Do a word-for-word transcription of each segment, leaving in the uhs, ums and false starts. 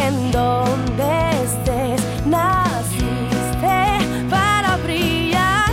En donde estés, naciste para brillar,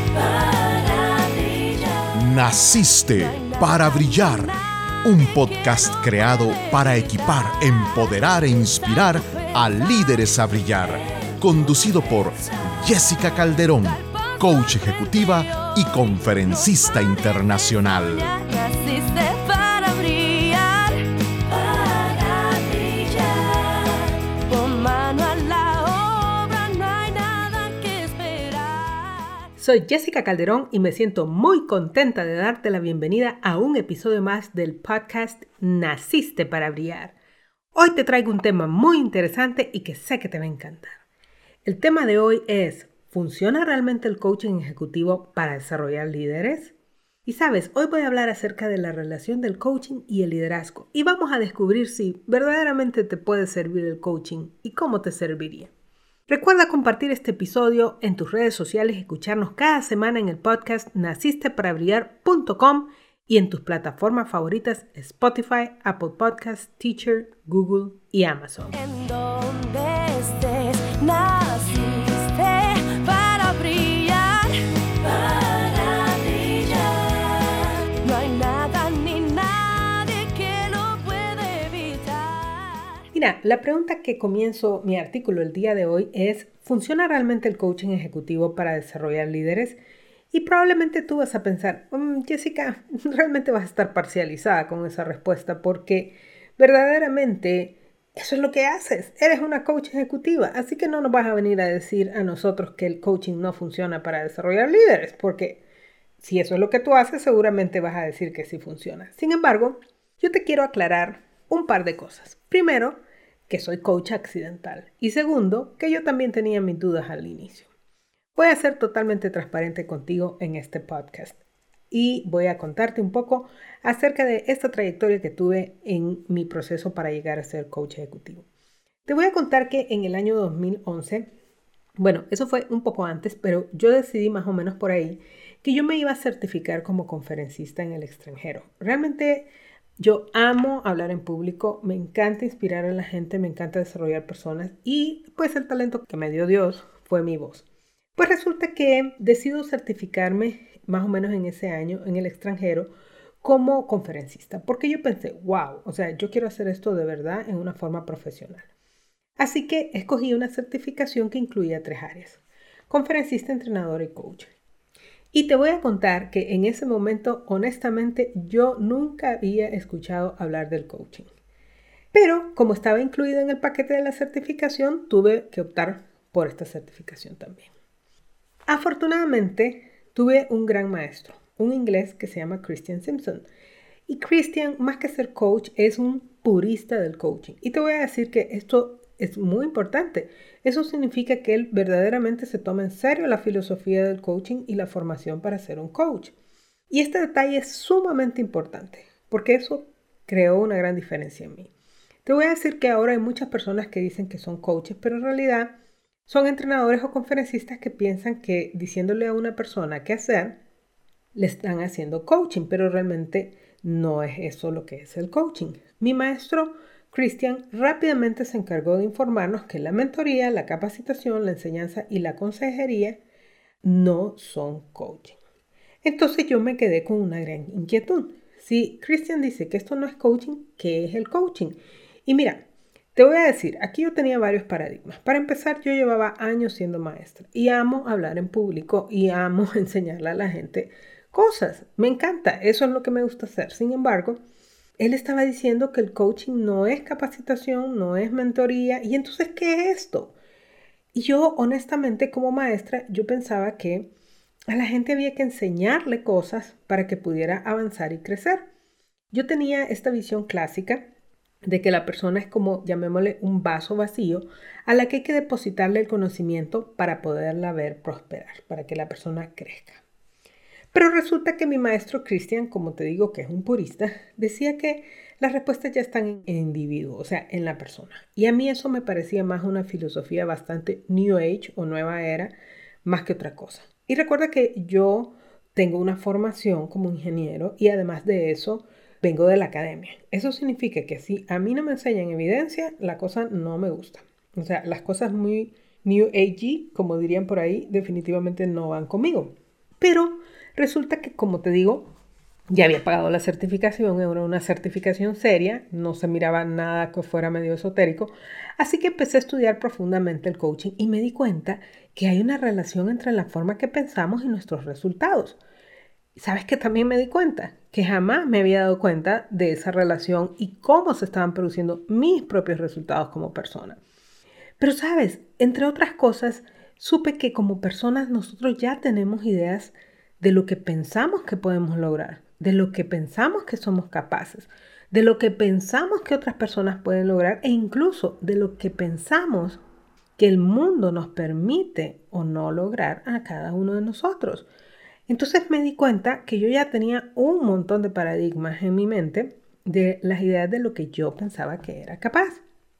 para brillar. Naciste para brillar. Un podcast creado para equipar, empoderar e inspirar a líderes a brillar. Conducido por Jessica Calderón, coach ejecutiva y conferencista internacional. Naciste para brillar, para brillar. Pon mano a la obra, no hay nada que esperar. Soy Jessica Calderón y me siento muy contenta de darte la bienvenida a un episodio más del podcast Naciste para brillar. Hoy te traigo un tema muy interesante y que sé que te va a encantar. El tema de hoy es: ¿funciona realmente el coaching ejecutivo para desarrollar líderes? Y sabes, hoy voy a hablar acerca de la relación del coaching y el liderazgo y vamos a descubrir si verdaderamente te puede servir el coaching y cómo te serviría. Recuerda compartir este episodio en tus redes sociales y escucharnos cada semana en el podcast naciste para brillar punto com y en tus plataformas favoritas Spotify, Apple Podcasts, Teacher, Google y Amazon. En donde estés, naciste para brillar, para brillar. No hay nada ni nadie que lo pueda evitar. Mira, la pregunta que comienzo mi artículo el día de hoy es: ¿funciona realmente el coaching ejecutivo para desarrollar líderes? Y probablemente tú vas a pensar, mmm, Jessica, realmente vas a estar parcializada con esa respuesta porque verdaderamente eso es lo que haces. Eres una coach ejecutiva, así que no nos vas a venir a decir a nosotros que el coaching no funciona para desarrollar líderes, porque si eso es lo que tú haces, seguramente vas a decir que sí funciona. Sin embargo, yo te quiero aclarar un par de cosas. Primero, que soy coach accidental. Y segundo, que yo también tenía mis dudas al inicio. Voy a ser totalmente transparente contigo en este podcast y voy a contarte un poco acerca de esta trayectoria que tuve en mi proceso para llegar a ser coach ejecutivo. Te voy a contar que en el año dos mil once, bueno, eso fue un poco antes, pero yo decidí más o menos por ahí que yo me iba a certificar como conferencista en el extranjero. Realmente yo amo hablar en público, me encanta inspirar a la gente, me encanta desarrollar personas y pues el talento que me dio Dios fue mi voz. Pues resulta que decido certificarme más o menos en ese año en el extranjero como conferencista, porque yo pensé, wow, o sea, yo quiero hacer esto de verdad en una forma profesional. Así que escogí una certificación que incluía tres áreas: conferencista, entrenador y coach. Y te voy a contar que en ese momento, honestamente, yo nunca había escuchado hablar del coaching. Pero como estaba incluido en el paquete de la certificación, tuve que optar por esta certificación también. Afortunadamente, tuve un gran maestro, un inglés que se llama Christian Simpson. Y Christian, más que ser coach, es un purista del coaching. Y te voy a decir que esto es muy importante. Eso significa que él verdaderamente se toma en serio la filosofía del coaching y la formación para ser un coach. Y este detalle es sumamente importante, porque eso creó una gran diferencia en mí. Te voy a decir que ahora hay muchas personas que dicen que son coaches, pero en realidad son entrenadores o conferencistas que piensan que diciéndole a una persona qué hacer, le están haciendo coaching, pero realmente no es eso lo que es el coaching. Mi maestro Christian rápidamente se encargó de informarnos que la mentoría, la capacitación, la enseñanza y la consejería no son coaching. Entonces yo me quedé con una gran inquietud. Si Christian dice que esto no es coaching, ¿qué es el coaching? Y mira, te voy a decir, aquí yo tenía varios paradigmas. Para empezar, yo llevaba años siendo maestra y amo hablar en público y amo enseñarle a la gente cosas. Me encanta, eso es lo que me gusta hacer. Sin embargo, él estaba diciendo que el coaching no es capacitación, no es mentoría. ¿Y entonces qué es esto? Y yo, honestamente, como maestra, yo pensaba que a la gente había que enseñarle cosas para que pudiera avanzar y crecer. Yo tenía esta visión clásica de que la persona es como, llamémosle, un vaso vacío a la que hay que depositarle el conocimiento para poderla ver prosperar, para que la persona crezca. Pero resulta que mi maestro Christian, como te digo que es un purista, decía que las respuestas ya están en el individuo, o sea, en la persona. Y a mí eso me parecía más una filosofía bastante New Age o nueva era, más que otra cosa. Y recuerda que yo tengo una formación como ingeniero y además de eso, vengo de la academia. Eso significa que si a mí no me enseñan evidencia, la cosa no me gusta. O sea, las cosas muy New Age, como dirían por ahí, definitivamente no van conmigo. Pero resulta que, como te digo, ya había pagado la certificación, era una certificación seria, no se miraba nada que fuera medio esotérico, así que empecé a estudiar profundamente el coaching y me di cuenta que hay una relación entre la forma que pensamos y nuestros resultados. ¿Sabes qué también me di cuenta? Que jamás me había dado cuenta de esa relación y cómo se estaban produciendo mis propios resultados como persona. Pero, ¿sabes? Entre otras cosas, supe que como personas nosotros ya tenemos ideas de lo que pensamos que podemos lograr, de lo que pensamos que somos capaces, de lo que pensamos que otras personas pueden lograr e incluso de lo que pensamos que el mundo nos permite o no lograr a cada uno de nosotros. Entonces me di cuenta que yo ya tenía un montón de paradigmas en mi mente de las ideas de lo que yo pensaba que era capaz.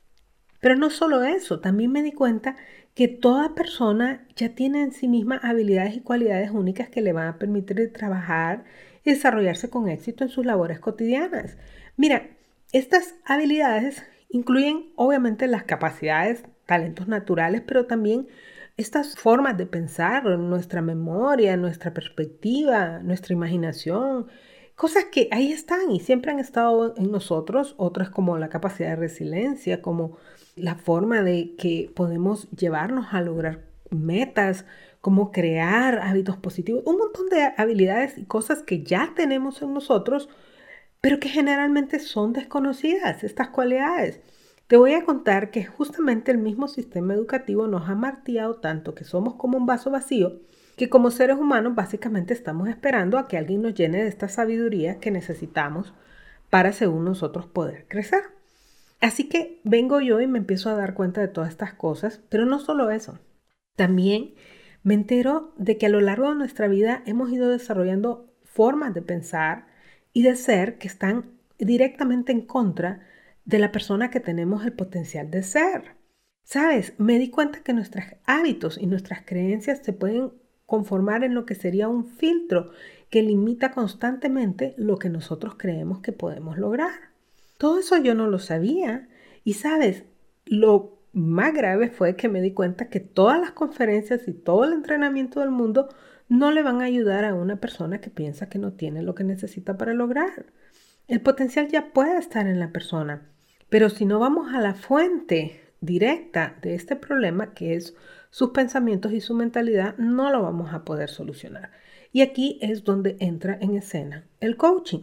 Pero no solo eso, también me di cuenta que toda persona ya tiene en sí misma habilidades y cualidades únicas que le van a permitir trabajar y desarrollarse con éxito en sus labores cotidianas. Mira, estas habilidades incluyen obviamente las capacidades, talentos naturales, pero también estas formas de pensar, nuestra memoria, nuestra perspectiva, nuestra imaginación, cosas que ahí están y siempre han estado en nosotros, otras como la capacidad de resiliencia, como la forma de que podemos llevarnos a lograr metas, como crear hábitos positivos, un montón de habilidades y cosas que ya tenemos en nosotros, pero que generalmente son desconocidas, estas cualidades. Te voy a contar que justamente el mismo sistema educativo nos ha martillado tanto que somos como un vaso vacío, que como seres humanos básicamente estamos esperando a que alguien nos llene de esta sabiduría que necesitamos para, según nosotros, poder crecer. Así que vengo yo y me empiezo a dar cuenta de todas estas cosas, pero no solo eso. También me entero de que a lo largo de nuestra vida hemos ido desarrollando formas de pensar y de ser que están directamente en contra de la persona que tenemos el potencial de ser. ¿Sabes? Me di cuenta que nuestros hábitos y nuestras creencias se pueden conformar en lo que sería un filtro que limita constantemente lo que nosotros creemos que podemos lograr. Todo eso yo no lo sabía y, ¿sabes? Lo más grave fue que me di cuenta que todas las conferencias y todo el entrenamiento del mundo no le van a ayudar a una persona que piensa que no tiene lo que necesita para lograr. El potencial ya puede estar en la persona, pero si no vamos a la fuente directa de este problema, que es sus pensamientos y su mentalidad, no lo vamos a poder solucionar. Y aquí es donde entra en escena el coaching.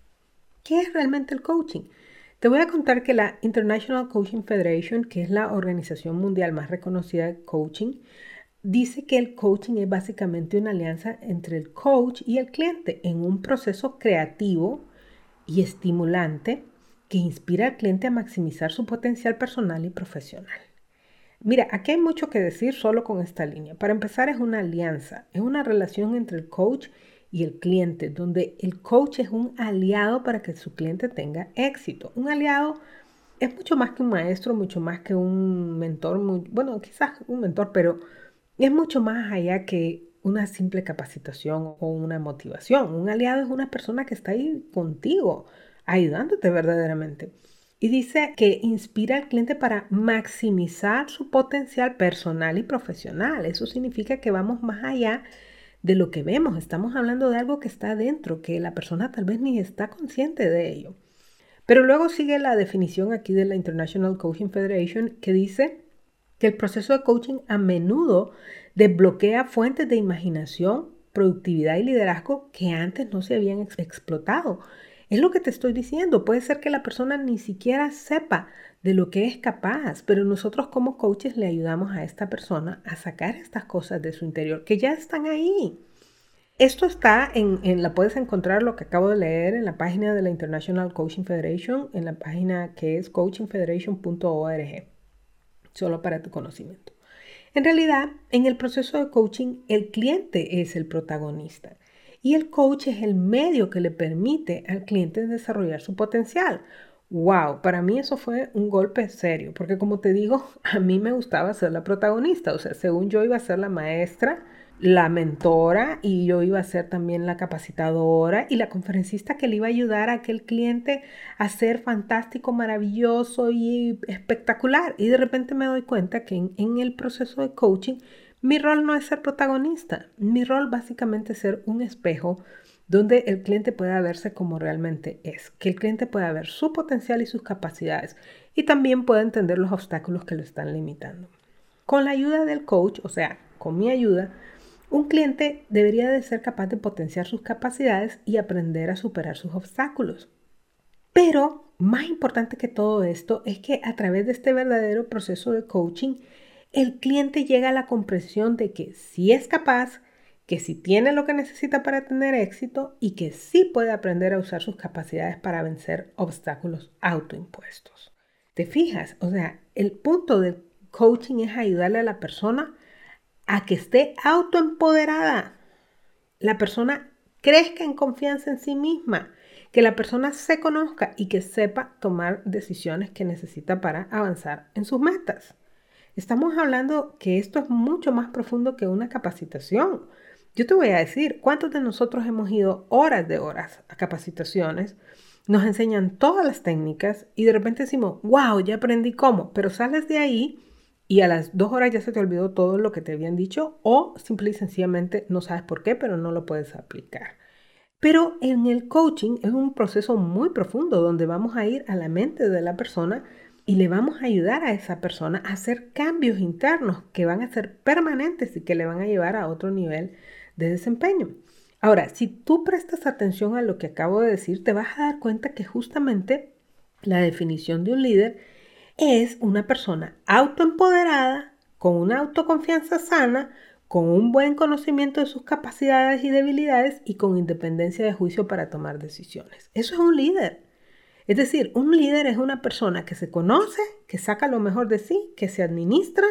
¿Qué es realmente el coaching? Te voy a contar que la International Coaching Federation, que es la organización mundial más reconocida de coaching, dice que el coaching es básicamente una alianza entre el coach y el cliente en un proceso creativo y estimulante que inspira al cliente a maximizar su potencial personal y profesional. Mira, aquí hay mucho que decir solo con esta línea. Para empezar, es una alianza, es una relación entre el coach y el cliente, donde el coach es un aliado para que su cliente tenga éxito. Un aliado es mucho más que un maestro, mucho más que un mentor, muy, bueno, quizás un mentor, pero es mucho más allá que una simple capacitación o una motivación. Un aliado es una persona que está ahí contigo, ayudándote verdaderamente. Y dice que inspira al cliente para maximizar su potencial personal y profesional. Eso significa que vamos más allá de lo que vemos. Estamos hablando de algo que está adentro, que la persona tal vez ni está consciente de ello. Pero luego sigue la definición aquí de la International Coaching Federation, que dice que el proceso de coaching a menudo desbloquea fuentes de imaginación, productividad y liderazgo que antes no se habían ex- explotado. Es lo que te estoy diciendo. Puede ser que la persona ni siquiera sepa de lo que es capaz, pero nosotros como coaches le ayudamos a esta persona a sacar estas cosas de su interior que ya están ahí. Esto está en, en la puedes encontrar lo que acabo de leer en la página de la International Coaching Federation, en la página que es coaching federation punto org, solo para tu conocimiento. En realidad, en el proceso de coaching, el cliente es el protagonista. Y el coach es el medio que le permite al cliente desarrollar su potencial. ¡Wow! Para mí eso fue un golpe serio, porque como te digo, a mí me gustaba ser la protagonista. O sea, según yo iba a ser la maestra la mentora y yo iba a ser también la capacitadora y la conferencista que le iba a ayudar a aquel cliente a ser fantástico, maravilloso y espectacular. Y de repente me doy cuenta que en, en el proceso de coaching mi rol no es ser protagonista. Mi rol básicamente es ser un espejo donde el cliente pueda verse como realmente es, que el cliente pueda ver su potencial y sus capacidades y también pueda entender los obstáculos que lo están limitando. Con la ayuda del coach, o sea, con mi ayuda, un cliente debería de ser capaz de potenciar sus capacidades y aprender a superar sus obstáculos. Pero más importante que todo esto es que a través de este verdadero proceso de coaching, el cliente llega a la comprensión de que sí es capaz, que sí tiene lo que necesita para tener éxito y que sí puede aprender a usar sus capacidades para vencer obstáculos autoimpuestos. ¿Te fijas? O sea, el punto del coaching es ayudarle a la persona a que esté autoempoderada, la persona crezca en confianza en sí misma, que la persona se conozca y que sepa tomar decisiones que necesita para avanzar en sus metas. Estamos hablando que esto es mucho más profundo que una capacitación. Yo te voy a decir, ¿cuántos de nosotros hemos ido horas de horas a capacitaciones? Nos enseñan todas las técnicas y de repente decimos, wow, ya aprendí cómo, pero sales de ahí y a las dos horas ya se te olvidó todo lo que te habían dicho o simple y sencillamente no sabes por qué, pero no lo puedes aplicar. Pero en el coaching es un proceso muy profundo donde vamos a ir a la mente de la persona y le vamos a ayudar a esa persona a hacer cambios internos que van a ser permanentes y que le van a llevar a otro nivel de desempeño. Ahora, si tú prestas atención a lo que acabo de decir, te vas a dar cuenta que justamente la definición de un líder es una persona autoempoderada, con una autoconfianza sana, con un buen conocimiento de sus capacidades y debilidades y con independencia de juicio para tomar decisiones. Eso es un líder. Es decir, un líder es una persona que se conoce, que saca lo mejor de sí, que se administra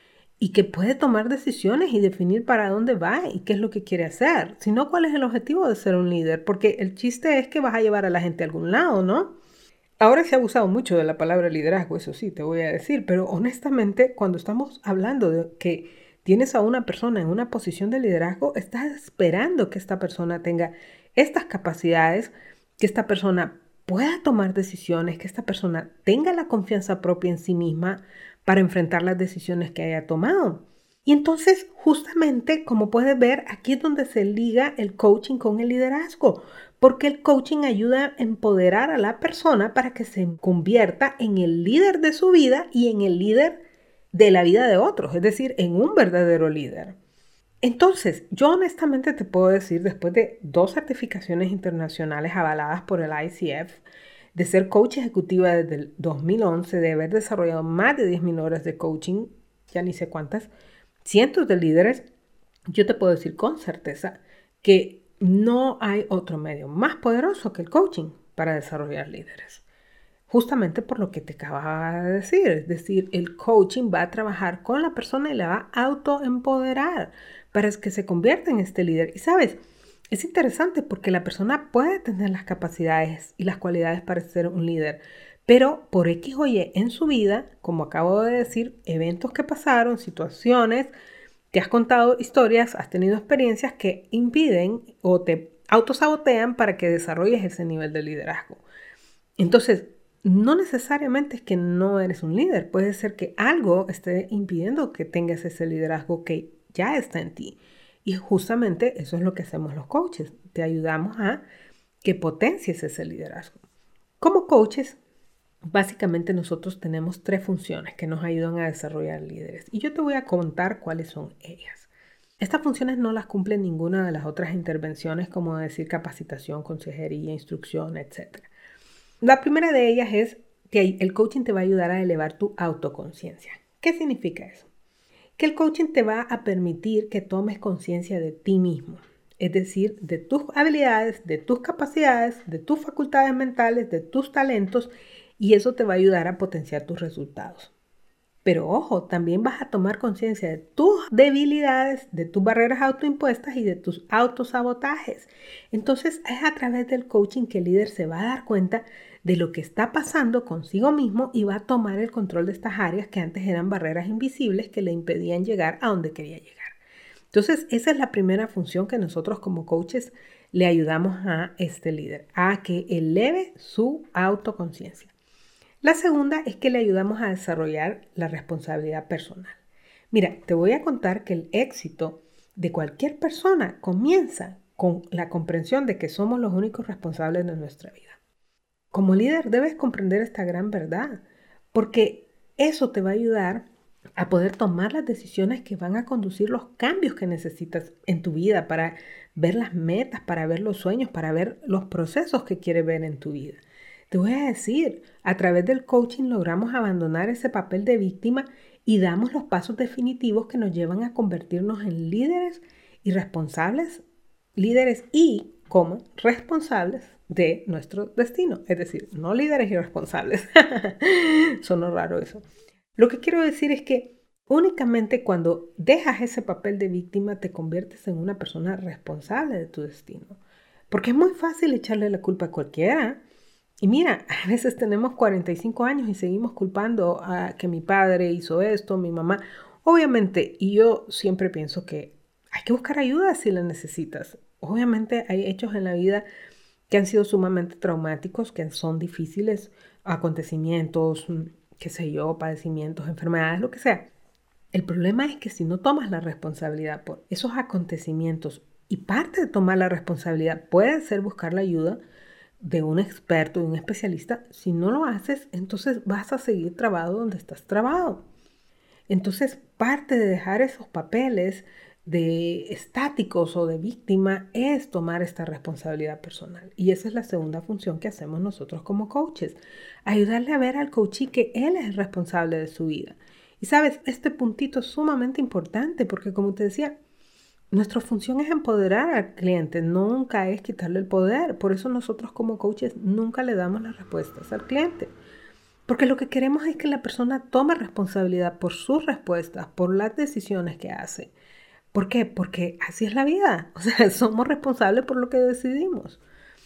y que puede tomar decisiones y definir para dónde va y qué es lo que quiere hacer. Si no, ¿cuál es el objetivo de ser un líder? Porque el chiste es que vas a llevar a la gente a algún lado, ¿no? Ahora se ha abusado mucho de la palabra liderazgo, eso sí, te voy a decir, pero honestamente, cuando estamos hablando de que tienes a una persona en una posición de liderazgo, estás esperando que esta persona tenga estas capacidades, que esta persona pueda tomar decisiones, que esta persona tenga la confianza propia en sí misma para enfrentar las decisiones que haya tomado. Y entonces, justamente, como puedes ver, aquí es donde se liga el coaching con el liderazgo, porque el coaching ayuda a empoderar a la persona para que se convierta en el líder de su vida y en el líder de la vida de otros, es decir, en un verdadero líder. Entonces, yo honestamente te puedo decir, después de dos certificaciones internacionales avaladas por el I C F, de ser coach ejecutiva desde el dos mil once, de haber desarrollado más de diez mil horas de coaching, ya ni sé cuántas, cientos de líderes, yo te puedo decir con certeza que no hay otro medio más poderoso que el coaching para desarrollar líderes. Justamente por lo que te acababa de decir, es decir, el coaching va a trabajar con la persona y la va a autoempoderar para que se convierta en este líder. Y sabes, es interesante porque la persona puede tener las capacidades y las cualidades para ser un líder, pero por X o Y en su vida, como acabo de decir, eventos que pasaron, situaciones, te has contado historias, has tenido experiencias que impiden o te autosabotean para que desarrolles ese nivel de liderazgo. Entonces, no necesariamente es que no eres un líder, puede ser que algo esté impidiendo que tengas ese liderazgo que ya está en ti. Y justamente eso es lo que hacemos los coaches, te ayudamos a que potencies ese liderazgo. Como coaches, básicamente nosotros tenemos tres funciones que nos ayudan a desarrollar líderes y yo te voy a contar cuáles son ellas. Estas funciones no las cumple ninguna de las otras intervenciones como decir capacitación, consejería, instrucción, etcétera. La primera de ellas es que el coaching te va a ayudar a elevar tu autoconciencia. ¿Qué significa eso? Que el coaching te va a permitir que tomes conciencia de ti mismo, es decir, de tus habilidades, de tus capacidades, de tus facultades mentales, de tus talentos, y eso te va a ayudar a potenciar tus resultados. Pero ojo, también vas a tomar conciencia de tus debilidades, de tus barreras autoimpuestas y de tus autosabotajes. Entonces es a través del coaching que el líder se va a dar cuenta de lo que está pasando consigo mismo y va a tomar el control de estas áreas que antes eran barreras invisibles que le impedían llegar a donde quería llegar. Entonces, esa es la primera función que nosotros como coaches le ayudamos a este líder, a que eleve su autoconciencia. La segunda es que le ayudamos a desarrollar la responsabilidad personal. Mira, te voy a contar que el éxito de cualquier persona comienza con la comprensión de que somos los únicos responsables de nuestra vida. Como líder debes comprender esta gran verdad, porque eso te va a ayudar a poder tomar las decisiones que van a conducir los cambios que necesitas en tu vida para ver las metas, para ver los sueños, para ver los procesos que quieres ver en tu vida. Te voy a decir, a través del coaching logramos abandonar ese papel de víctima y damos los pasos definitivos que nos llevan a convertirnos en líderes y responsables, líderes y como responsables de nuestro destino. Es decir, no líderes y responsables. Sonó raro eso. Lo que quiero decir es que únicamente cuando dejas ese papel de víctima te conviertes en una persona responsable de tu destino. Porque es muy fácil echarle la culpa a cualquiera. Y mira, a veces tenemos cuarenta y cinco años y seguimos culpando a que mi padre hizo esto, mi mamá. Obviamente, y yo siempre pienso que hay que buscar ayuda si la necesitas. Obviamente hay hechos en la vida que han sido sumamente traumáticos, que son difíciles, acontecimientos, qué sé yo, padecimientos, enfermedades, lo que sea. El problema es que si no tomas la responsabilidad por esos acontecimientos, y parte de tomar la responsabilidad puede ser buscar la ayuda de un experto, de un especialista. Si no lo haces, entonces vas a seguir trabado donde estás trabado. Entonces, parte de dejar esos papeles de estáticos o de víctima es tomar esta responsabilidad personal. Y esa es la segunda función que hacemos nosotros como coaches. Ayudarle a ver al coachee que él es el responsable de su vida. Y sabes, este puntito es sumamente importante porque, como te decía, nuestra función es empoderar al cliente, nunca es quitarle el poder. Por eso nosotros como coaches nunca le damos las respuestas al cliente. Porque lo que queremos es que la persona tome responsabilidad por sus respuestas, por las decisiones que hace. ¿Por qué? Porque así es la vida. O sea, somos responsables por lo que decidimos.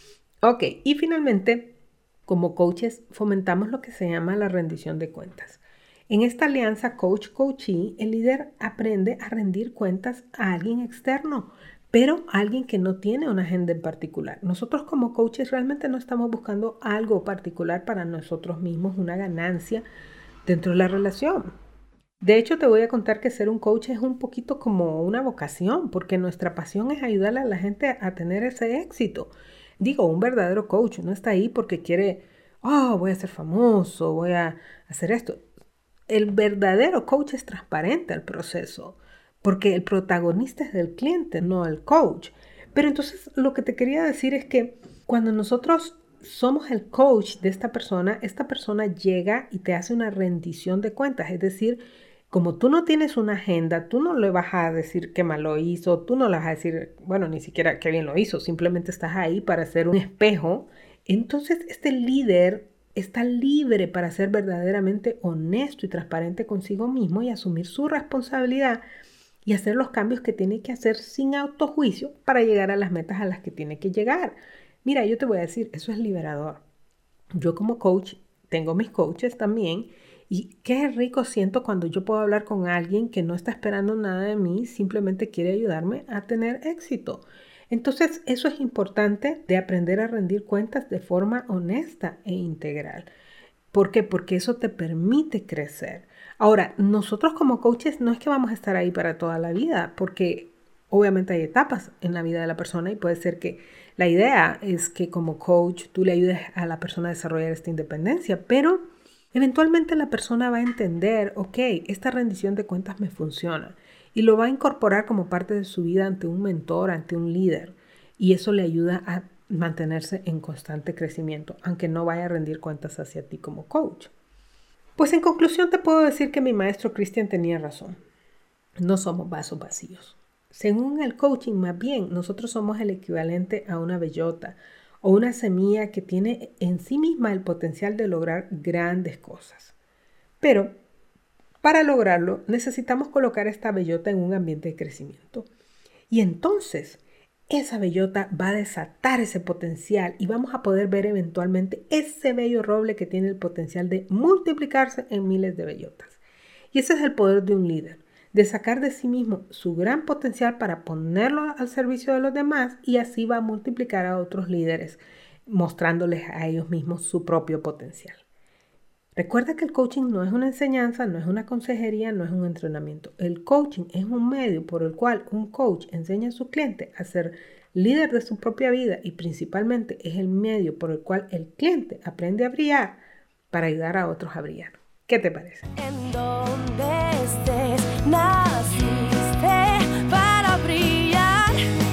Ok, y finalmente, como coaches, fomentamos lo que se llama la rendición de cuentas. En esta alianza coach-coachee, el líder aprende a rendir cuentas a alguien externo, pero a alguien que no tiene una agenda en particular. Nosotros como coaches realmente no estamos buscando algo particular para nosotros mismos, una ganancia dentro de la relación. De hecho, te voy a contar que ser un coach es un poquito como una vocación, porque nuestra pasión es ayudarle a la gente a tener ese éxito. Digo, un verdadero coach no está ahí porque quiere, oh, voy a ser famoso, voy a hacer esto. El verdadero coach es transparente al proceso, porque el protagonista es el cliente, no el coach. Pero entonces lo que te quería decir es que cuando nosotros somos el coach de esta persona, esta persona llega y te hace una rendición de cuentas. Es decir, como tú no tienes una agenda, tú no le vas a decir qué mal lo hizo, tú no le vas a decir, bueno, ni siquiera qué bien lo hizo, simplemente estás ahí para ser un espejo. Entonces este líder está libre para ser verdaderamente honesto y transparente consigo mismo y asumir su responsabilidad y hacer los cambios que tiene que hacer sin autojuicio para llegar a las metas a las que tiene que llegar. Mira, yo te voy a decir, eso es liberador. Yo como coach tengo mis coaches también y qué rico siento cuando yo puedo hablar con alguien que no está esperando nada de mí, simplemente quiere ayudarme a tener éxito. Entonces, eso es importante de aprender a rendir cuentas de forma honesta e integral. ¿Por qué? Porque eso te permite crecer. Ahora, nosotros como coaches no es que vamos a estar ahí para toda la vida, porque obviamente hay etapas en la vida de la persona y puede ser que la idea es que como coach tú le ayudes a la persona a desarrollar esta independencia, pero eventualmente la persona va a entender, ok, esta rendición de cuentas me funciona. Y lo va a incorporar como parte de su vida ante un mentor, ante un líder. Y eso le ayuda a mantenerse en constante crecimiento, aunque no vaya a rendir cuentas hacia ti como coach. Pues en conclusión te puedo decir que mi maestro Christian tenía razón. No somos vasos vacíos. Según el coaching, más bien, nosotros somos el equivalente a una bellota o una semilla que tiene en sí misma el potencial de lograr grandes cosas. Pero para lograrlo, necesitamos colocar esta bellota en un ambiente de crecimiento. Y entonces, esa bellota va a desatar ese potencial y vamos a poder ver eventualmente ese bello roble que tiene el potencial de multiplicarse en miles de bellotas. Y ese es el poder de un líder. de sacar de sí mismo su gran potencial para ponerlo al servicio de los demás, y así va a multiplicar a otros líderes, mostrándoles a ellos mismos su propio potencial. Recuerda que el coaching no es una enseñanza, no es una consejería, no es un entrenamiento. El coaching es un medio por el cual un coach enseña a su cliente a ser líder de su propia vida, y principalmente es el medio por el cual el cliente aprende a brillar para ayudar a otros a brillar. ¿Qué te parece? En donde estés, naciste para brillar,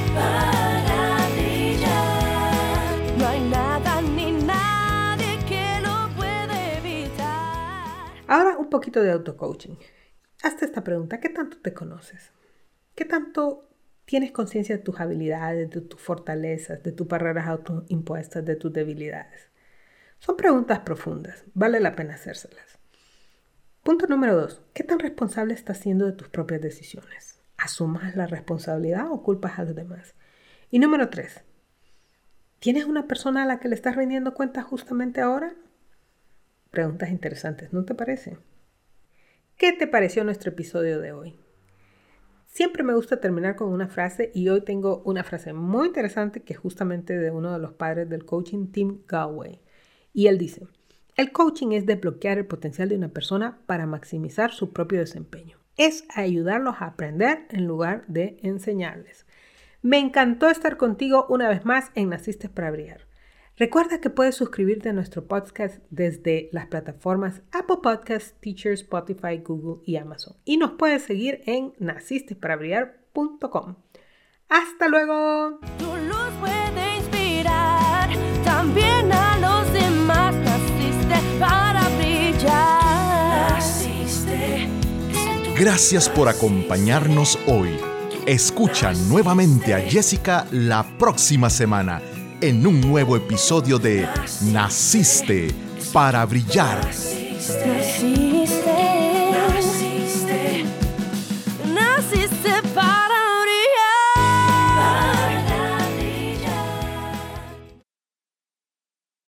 para brillar. No hay nada ni nadie que lo puede evitar. Ahora un poquito de auto-coaching. Hazte esta pregunta: ¿qué tanto te conoces? ¿Qué tanto tienes conciencia de tus habilidades, de tus fortalezas, de tus barreras autoimpuestas, de tus debilidades? Son preguntas profundas, vale la pena hacérselas. Punto número dos. ¿Qué tan responsable estás siendo de tus propias decisiones? ¿Asumas la responsabilidad o culpas a los demás? Y número tres. ¿Tienes una persona a la que le estás rindiendo cuentas justamente ahora? Preguntas interesantes, ¿no te parece? ¿Qué te pareció nuestro episodio de hoy? Siempre me gusta terminar con una frase, y hoy tengo una frase muy interesante que es justamente de uno de los padres del coaching, Tim Galway. Y él dice: el coaching es desbloquear el potencial de una persona para maximizar su propio desempeño. Es ayudarlos a aprender en lugar de enseñarles. Me encantó estar contigo una vez más en Naciste para Brillar. Recuerda que puedes suscribirte a nuestro podcast desde las plataformas Apple Podcasts, Teacher, Spotify, Google y Amazon. Y nos puedes seguir en naciste para brillar punto com. ¡Hasta luego! Tu luz puede inspirar también a los demás. Naciste para brillar. Naciste. Gracias por acompañarnos hoy. Escucha nuevamente a Jessica la próxima semana en un nuevo episodio de Naciste para Brillar. Naciste.